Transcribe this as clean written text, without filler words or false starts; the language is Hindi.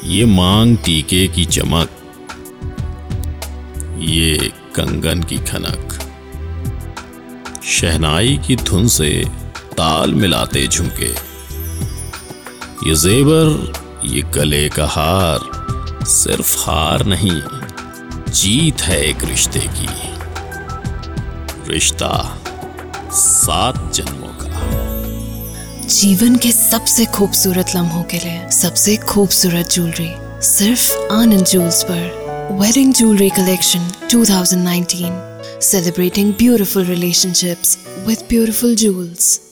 ये मांग टीके की चमक, ये कंगन की खनक, शहनाई की धुन से ताल मिलाते झुमके, ये जेवर, ये गले का हार सिर्फ हार नहीं, जीत है एक रिश्ते की, रिश्ता 7 जन्मों का। जीवन के सबसे खूबसूरत लम्हों के लिए सबसे खूबसूरत ज्वेलरी सिर्फ आनंद ज्वेल्स पर। Wedding jewellery collection 2019, celebrating beautiful relationships with beautiful jewels.